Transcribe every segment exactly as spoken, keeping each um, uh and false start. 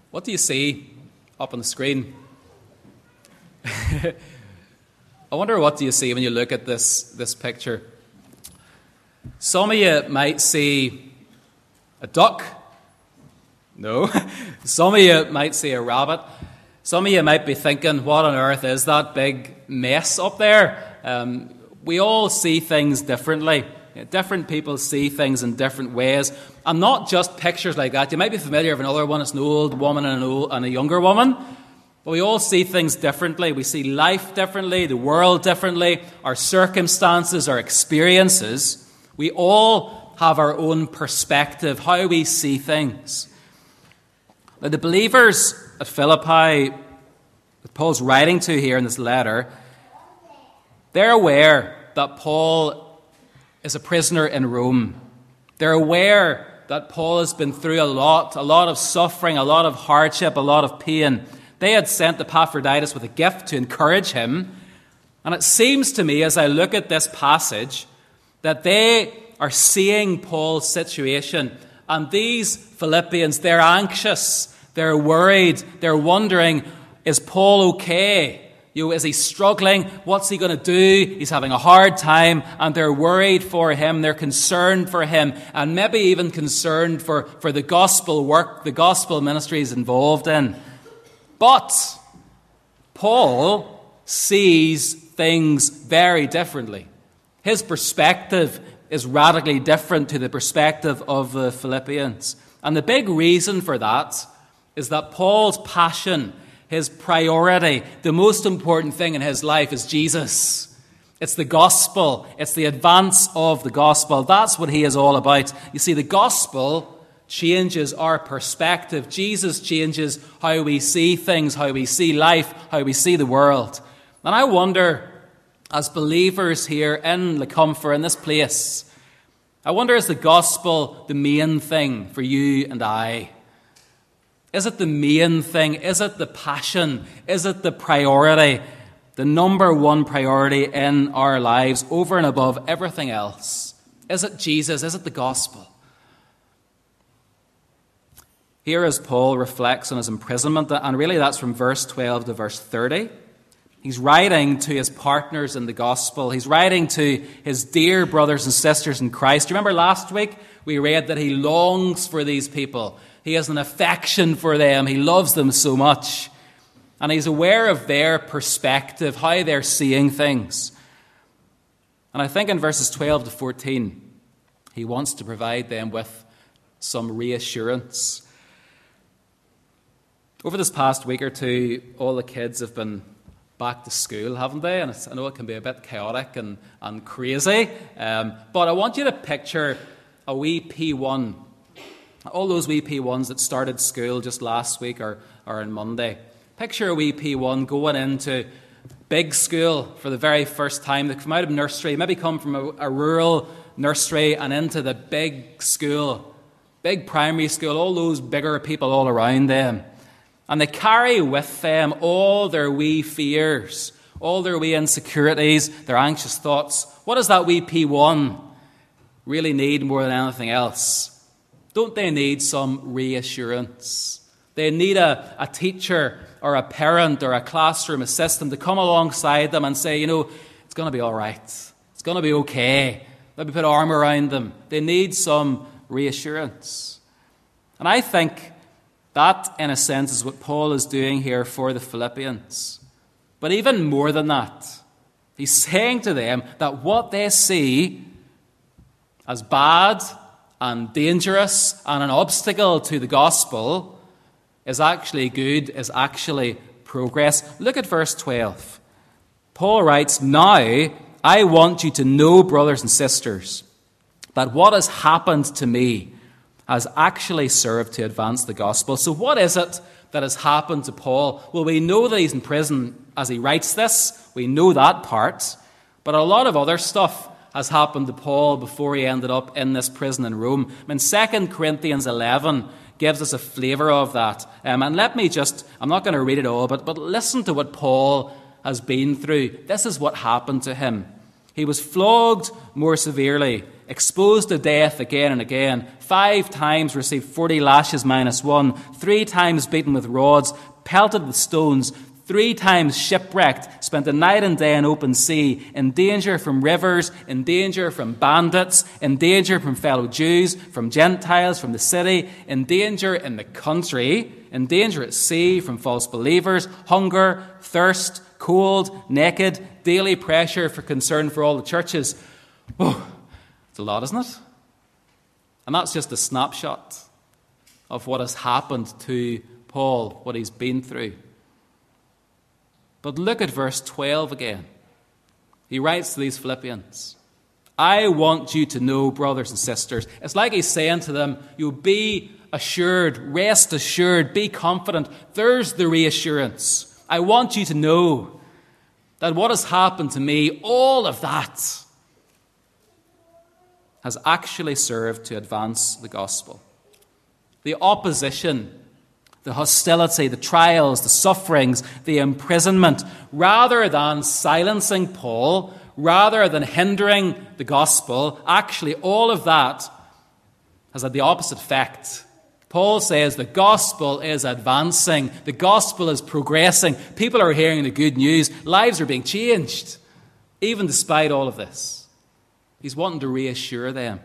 What do you see up on the screen? I wonder, what do you see when you look at this, this picture? Some of you might see a duck. No. Some of you might see a rabbit. Some of you might be thinking, what on earth is that big mess up there? Um, we all see things differently. Different people see things in different ways. And not just pictures like that. You might be familiar with another one. It's an old woman and, an old, and a younger woman. But we all see things differently. We see life differently, the world differently, our circumstances, our experiences. We all have our own perspective, how we see things. Now, the believers at Philippi, that Paul's writing to here in this letter, they're aware that Paul is a prisoner in Rome. They're aware that Paul has been through a lot, a lot of suffering, a lot of hardship, a lot of pain. They had sent Epaphroditus with a gift to encourage him. And it seems to me, as I look at this passage, that they are seeing Paul's situation. And these Philippians, they're anxious, they're worried, they're wondering, is Paul okay? You know, is he struggling? What's he going to do? He's having a hard time, and they're worried for him. They're concerned for him, and maybe even concerned for, for the gospel work, the gospel ministry he's involved in. But Paul sees things very differently. His perspective is radically different to the perspective of the Philippians. And the big reason for that is that Paul's passion, his priority, the most important thing in his life is Jesus. It's the gospel. It's the advance of the gospel. That's what he is all about. You see, the gospel changes our perspective. Jesus changes how we see things, how we see life, how we see the world. And I wonder, as believers here in Lecomfer, in this place, I wonder, is the gospel the main thing for you and I? Is it the main thing? Is it the passion? Is it the priority? The number one priority in our lives over and above everything else? Is it Jesus? Is it the gospel? Here as Paul reflects on his imprisonment, and really that's from verse twelve to verse thirty. He's writing to his partners in the gospel. He's writing to his dear brothers and sisters in Christ. Do you remember last week we read that he longs for these people? He has an affection for them. He loves them so much. And he's aware of their perspective, how they're seeing things. And I think in verses twelve to fourteen, he wants to provide them with some reassurance. Over this past week or two, all the kids have been back to school, haven't they? And it's, I know it can be a bit chaotic and, and crazy. Um, but I want you to picture a wee P one. All those wee P ones that started school just last week or, or on Monday. Picture a wee P one going into big school for the very first time. They come out of nursery, maybe come from a, a rural nursery and into the big school, big primary school, all those bigger people all around them. And they carry with them all their wee fears, all their wee insecurities, their anxious thoughts. What does that wee P one really need more than anything else? Don't they need some reassurance? They need a, a teacher or a parent or a classroom assistant to come alongside them and say, you know, it's going to be all right. It's going to be okay. Maybe put an arm around them. They need some reassurance. And I think that, in a sense, is what Paul is doing here for the Philippians. But even more than that, he's saying to them that what they see as bad and dangerous and an obstacle to the gospel is actually good, is actually progress. Look at verse twelve. Paul writes, "Now I want you to know, brothers and sisters, that what has happened to me has actually served to advance the gospel." So what is it that has happened to Paul? Well, we know that he's in prison as he writes this. We know that part. But a lot of other stuff has happened to Paul before he ended up in this prison in Rome. I mean, Second Corinthians eleven gives us a flavour of that. Um, and let me just, I'm not going to read it all, but, but listen to what Paul has been through. This is what happened to him. He was flogged more severely, exposed to death again and again, five times received forty lashes minus one, three times beaten with rods, pelted with stones, three times shipwrecked, spent a night and day in open sea, in danger from rivers, in danger from bandits, in danger from fellow Jews, from Gentiles, from the city, in danger in the country, in danger at sea from false believers, hunger, thirst, cold, naked, daily pressure for concern for all the churches. Oh, it's a lot, isn't it? And that's just a snapshot of what has happened to Paul, what he's been through. But look at verse twelve again. He writes to these Philippians, I want you to know, brothers and sisters. It's like he's saying to them, you'll be assured, rest assured, be confident. There's the reassurance. I want you to know that what has happened to me, all of that, has actually served to advance the gospel. The opposition, the hostility, the trials, the sufferings, the imprisonment, rather than silencing Paul, rather than hindering the gospel, actually all of that has had the opposite effect. Paul says the gospel is advancing, the gospel is progressing, people are hearing the good news, lives are being changed, even despite all of this. He's wanting to reassure them.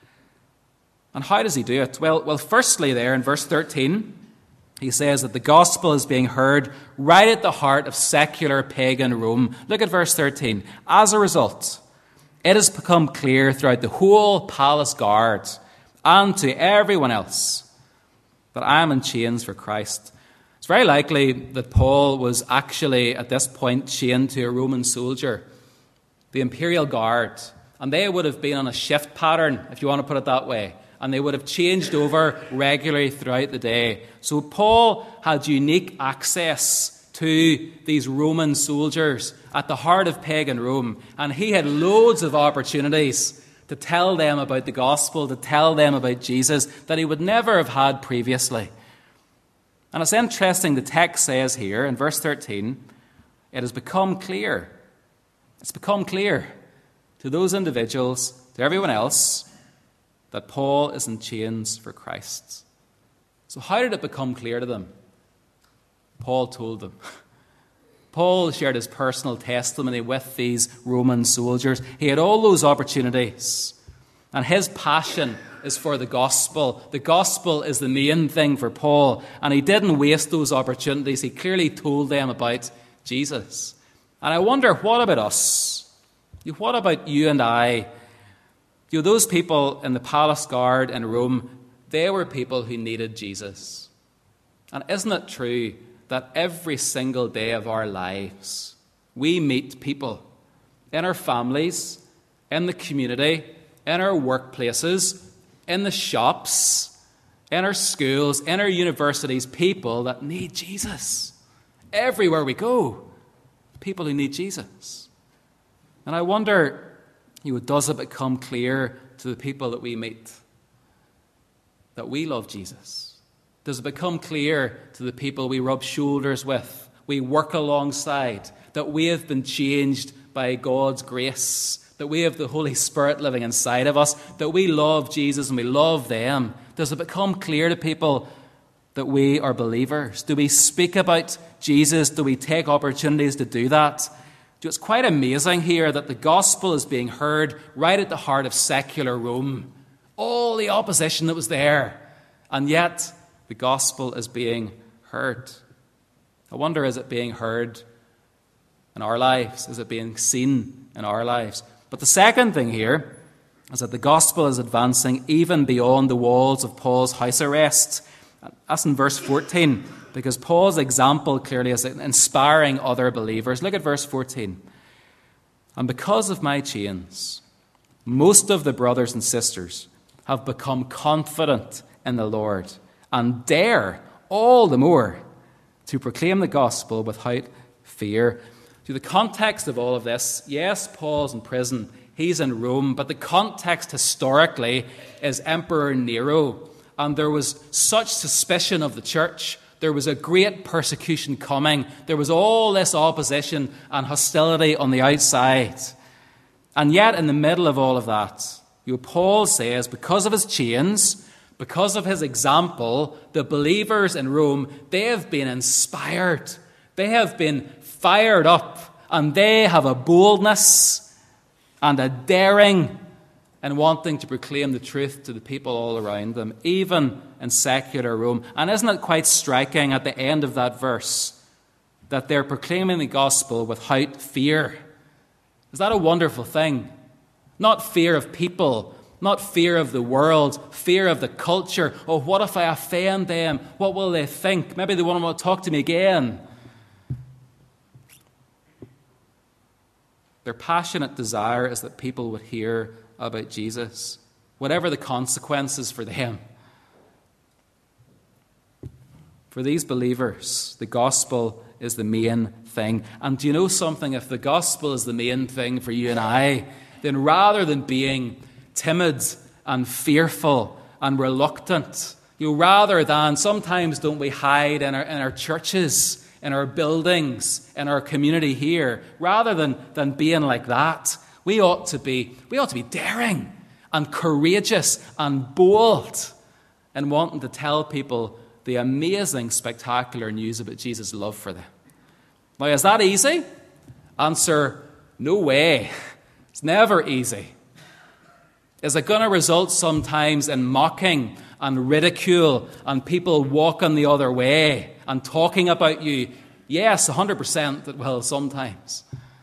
And how does he do it? Well, well, firstly there in verse thirteen, he says that the gospel is being heard right at the heart of secular pagan Rome. Look at verse thirteen. As a result, it has become clear throughout the whole palace guard and to everyone else that I am in chains for Christ. It's very likely that Paul was actually at this point chained to a Roman soldier, the imperial guard, and they would have been on a shift pattern, if you want to put it that way. And they would have changed over regularly throughout the day. So Paul had unique access to these Roman soldiers at the heart of pagan Rome. And he had loads of opportunities to tell them about the gospel, to tell them about Jesus, that he would never have had previously. And it's interesting, the text says here in verse thirteen, it has become clear. It's become clear to those individuals, to everyone else, that Paul is in chains for Christ. So how did it become clear to them? Paul told them. Paul shared his personal testimony with these Roman soldiers. He had all those opportunities. And his passion is for the gospel. The gospel is the main thing for Paul. And he didn't waste those opportunities. He clearly told them about Jesus. And I wonder, what about us? What about you and I? You know, those people in the palace guard in Rome, they were people who needed Jesus. And isn't it true that every single day of our lives, we meet people in our families, in the community, in our workplaces, in the shops, in our schools, in our universities, people that need Jesus. Everywhere we go, people who need Jesus. And I wonder, you know, does it become clear to the people that we meet that we love Jesus? Does it become clear to the people we rub shoulders with, we work alongside, that we have been changed by God's grace, that we have the Holy Spirit living inside of us, that we love Jesus and we love them? Does it become clear to people that we are believers? Do we speak about Jesus? Do we take opportunities to do that? It's quite amazing here that the gospel is being heard right at the heart of secular Rome. All the opposition that was there, and yet the gospel is being heard. I wonder, is it being heard in our lives? Is it being seen in our lives? But the second thing here is that the gospel is advancing even beyond the walls of Paul's house arrest. That's in verse fourteen, because Paul's example clearly is inspiring other believers. Look at verse fourteen. And because of my chains, most of the brothers and sisters have become confident in the Lord and dare all the more to proclaim the gospel without fear. To the context of all of this, yes, Paul's in prison, he's in Rome, but the context historically is Emperor Nero, and there was such suspicion of the church. There was a great persecution coming. There was all this opposition and hostility on the outside. And yet, in the middle of all of that, you know, Paul says, because of his chains, because of his example, the believers in Rome, they have been inspired. They have been fired up, and they have a boldness and a daring in wanting to proclaim the truth to the people all around them, even in secular Rome. And isn't it quite striking at the end of that verse that they're proclaiming the gospel without fear? Is that a wonderful thing? Not fear of people, not fear of the world, fear of the culture. Oh, what if I offend them? What will they think? Maybe they won't want to talk to me again. Their passionate desire is that people would hear about Jesus, whatever the consequences for them. For these believers, the gospel is the main thing. And do you know something? If the gospel is the main thing for you and I, then rather than being timid and fearful and reluctant, you know, rather than, sometimes don't we hide in our, in our churches, in our buildings, in our community here, rather than, than being like that, we ought to be, we ought to be daring and courageous and bold in wanting to tell people the amazing, spectacular news about Jesus' love for them. Now, is that easy? Answer, no way. It's never easy. Is it going to result sometimes in mocking and ridicule and people walking the other way and talking about you? Yes, one hundred percent it will sometimes.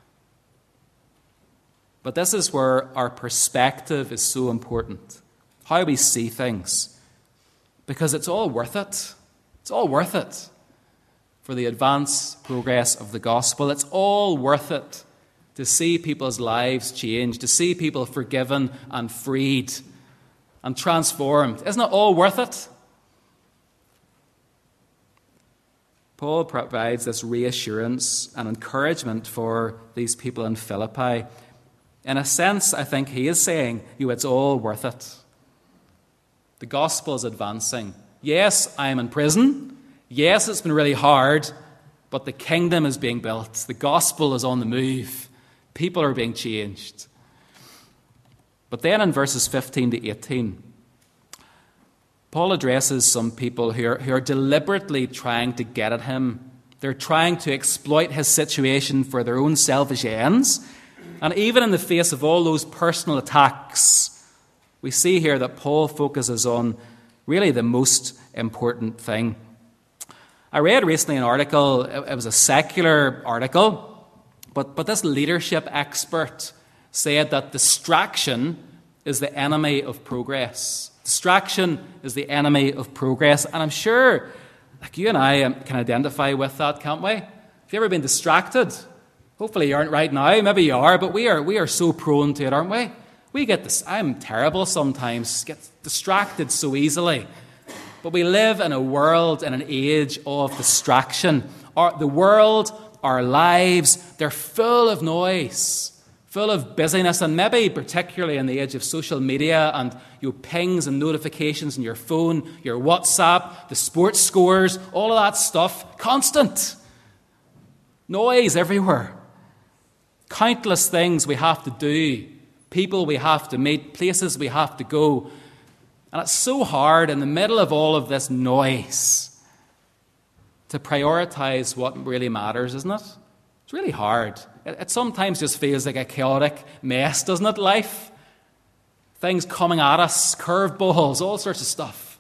But this is where our perspective is so important. How we see things. Because it's all worth it. It's all worth it for the advance, progress of the gospel. It's all worth it to see people's lives change, to see people forgiven and freed and transformed. Isn't it all worth it? Paul provides this reassurance and encouragement for these people in Philippi. In a sense, I think he is saying, you, it's all worth it. The gospel is advancing. Yes, I am in prison. Yes, it's been really hard, but the kingdom is being built. The gospel is on the move. People are being changed. But then in verses fifteen to eighteen, Paul addresses some people who are, who are deliberately trying to get at him. They're trying to exploit his situation for their own selfish ends. And even in the face of all those personal attacks, we see here that Paul focuses on really the most important thing. I read recently an article, it was a secular article, but, but this leadership expert said that distraction is the enemy of progress. Distraction is the enemy of progress. And I'm sure like you and I can identify with that, can't we? Have you ever been distracted? Hopefully you aren't right now. Maybe you are, but we are we are so prone to it, aren't we? We get this. I'm terrible sometimes, get distracted so easily. But we live in a world, in an age of distraction. Our, the world, our lives, they're full of noise, full of busyness, and maybe particularly in the age of social media and your pings and notifications on your phone, your WhatsApp, the sports scores, all of that stuff, constant. Noise everywhere. Countless things we have to do, people we have to meet, places we have to go. And it's so hard in the middle of all of this noise to prioritize what really matters, isn't it? It's really hard. It, it sometimes just feels like a chaotic mess, doesn't it, life? Things coming at us, curveballs, all sorts of stuff.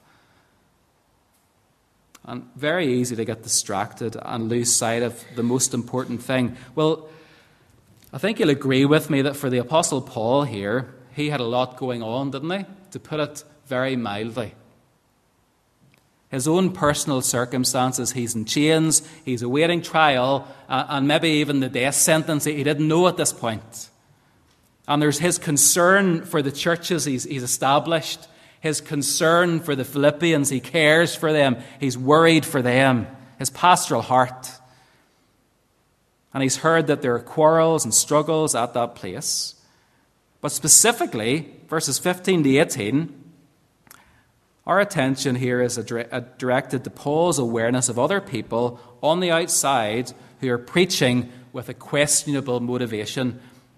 And very easy to get distracted and lose sight of the most important thing. Well, I think you'll agree with me that for the Apostle Paul here, he had a lot going on, didn't he? To put it very mildly. His own personal circumstances, he's in chains, he's awaiting trial, uh, and maybe even the death sentence he didn't know at this point. And there's his concern for the churches he's, he's established, his concern for the Philippians, he cares for them, he's worried for them, his pastoral heart. And he's heard that there are quarrels and struggles at that place. But specifically, verses fifteen to eighteen, our attention here is directed to Paul's awareness of other people on the outside who are preaching with a questionable motivation.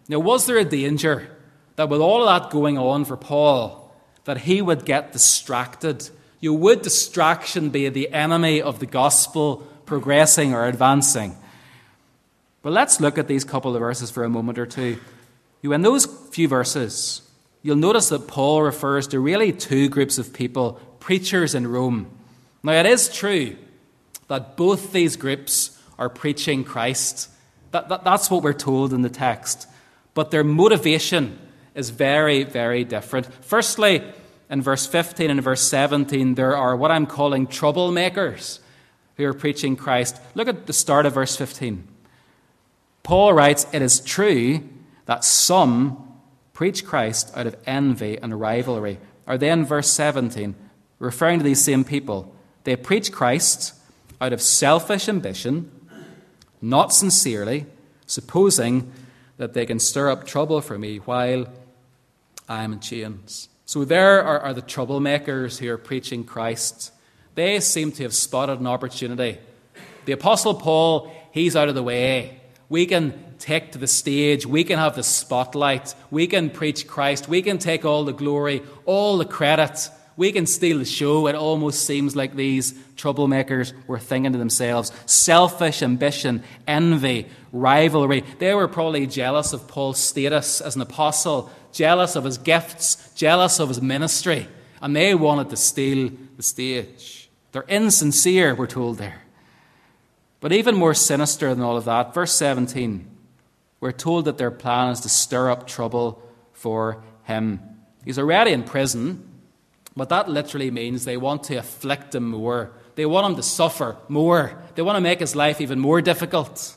Now, was there a danger that with all of that going on for Paul, that he would get distracted? You know, would distraction be the enemy of the gospel progressing or advancing? But let's look at these couple of verses for a moment or two. You know, in those few verses, you'll notice that Paul refers to really two groups of people, preachers in Rome. Now, it is true that both these groups are preaching Christ. That, that, that's what we're told in the text. But their motivation is very, very different. Firstly, in verse fifteen and verse seventeen, there are what I'm calling troublemakers who are preaching Christ. Look at the start of verse fifteen. Paul writes, "It is true that some preach Christ out of envy and rivalry." Or then verse seventeen, referring to these same people, they preach Christ out of selfish ambition, not sincerely, supposing that they can stir up trouble for me while I am in chains. So there are, are the troublemakers who are preaching Christ. They seem to have spotted an opportunity. The Apostle Paul, he's out of the way. We can take to the stage. We can have the spotlight. We can preach Christ. We can take all the glory, all the credit. We can steal the show. It almost seems like these troublemakers were thinking to themselves. Selfish ambition, envy, rivalry. They were probably jealous of Paul's status as an apostle, jealous of his gifts, jealous of his ministry, and they wanted to steal the stage. They're insincere, we're told there. But even more sinister than all of that, verse seventeen, we're told that their plan is to stir up trouble for him. He's already in prison, but that literally means they want to afflict him more. They want him to suffer more. They want to make his life even more difficult.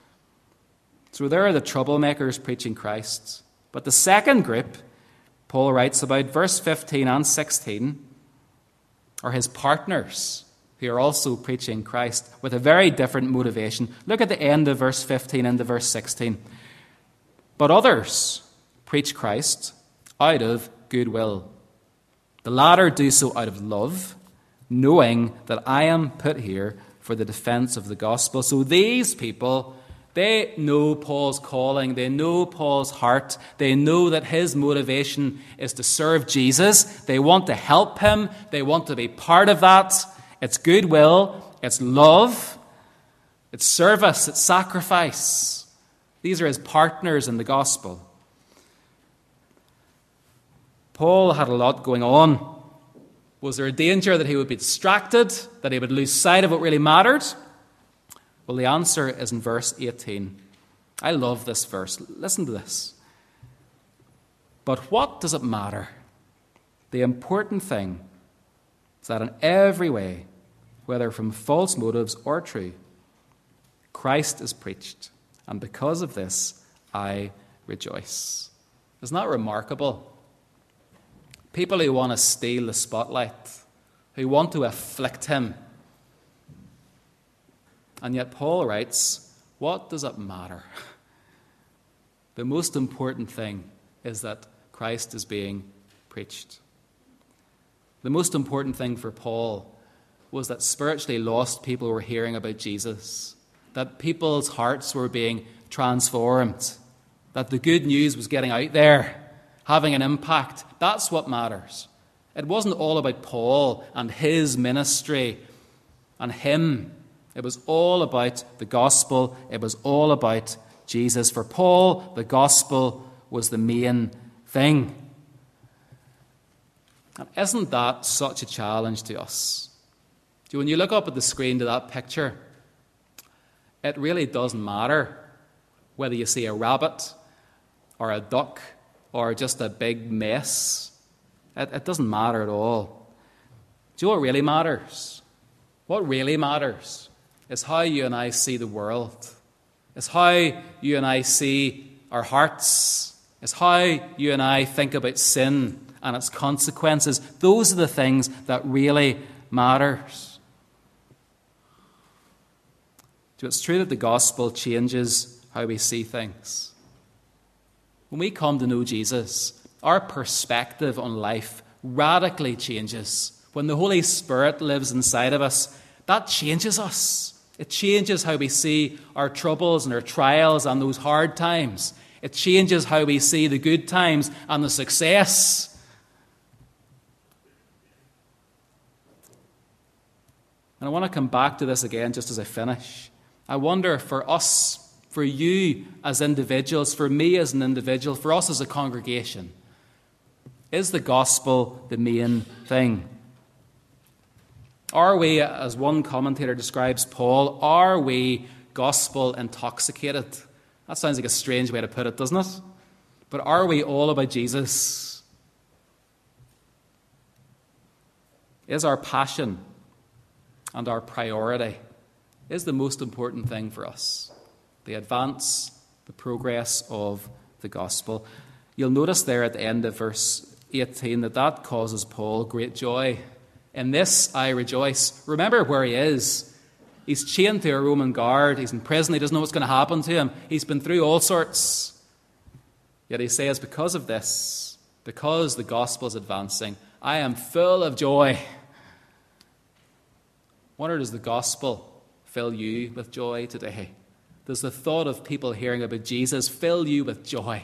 So there are the troublemakers preaching Christ. But the second group, Paul writes about, verse fifteen and sixteen, are his partners who are also preaching Christ with a very different motivation. Look at the end of verse fifteen and the verse sixteen. But others preach Christ out of goodwill. The latter do so out of love, knowing that I am put here for the defense of the gospel. So these people, they know Paul's calling. They know Paul's heart. They know that his motivation is to serve Jesus. They want to help him. They want to be part of that. It's goodwill. It's love. It's service. It's sacrifice. These are his partners in the gospel. Paul had a lot going on. Was there a danger that he would be distracted, that he would lose sight of what really mattered? Well, the answer is in verse eighteen. I love this verse. Listen to this. But what does it matter? The important thing is that in every way, whether from false motives or true, Christ is preached. And because of this, I rejoice. Isn't that remarkable? People who want to steal the spotlight, who want to afflict him. And yet Paul writes, what does it matter? The most important thing is that Christ is being preached. The most important thing for Paul was that spiritually lost people were hearing about Jesus, that people's hearts were being transformed, that the good news was getting out there, having an impact. That's what matters. It wasn't all about Paul and his ministry and him. It was all about the gospel. It was all about Jesus. For Paul, the gospel was the main thing. And isn't that such a challenge to us? When you look up at the screen to that picture, it really doesn't matter whether you see a rabbit or a duck or just a big mess. It, it doesn't matter at all. Do you know what really matters? What really matters is how you and I see the world. It's how you and I see our hearts. It's how you and I think about sin and its consequences. Those are the things that really matters. So it's true that the gospel changes how we see things. When we come to know Jesus, our perspective on life radically changes. When the Holy Spirit lives inside of us, that changes us. It changes how we see our troubles and our trials and those hard times. It changes how we see the good times and the success. And I want to come back to this again just as I finish. I wonder for us, for you as individuals, for me as an individual, for us as a congregation, is the gospel the main thing? Are we, as one commentator describes Paul, are we gospel intoxicated? That sounds like a strange way to put it, doesn't it? But are we all about Jesus? Is our passion and our priority is the most important thing for us? The advance, the progress of the gospel. You'll notice there at the end of verse eighteen that that causes Paul great joy. In this I rejoice. Remember where he is. He's chained to a Roman guard. He's in prison. He doesn't know what's going to happen to him. He's been through all sorts. Yet he says, because of this, because the gospel is advancing, I am full of joy. I wonder, does the gospel fill you with joy today? Does the thought of people hearing about Jesus fill you with joy?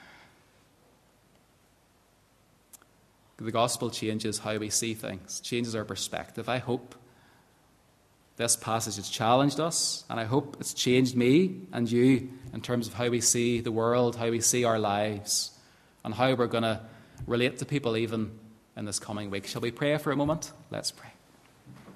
The gospel changes how we see things, changes our perspective. I hope this passage has challenged us, and I hope it's changed me and you in terms of how we see the world, how we see our lives, and how we're going to relate to people even in this coming week. Shall we pray for a moment? Let's pray.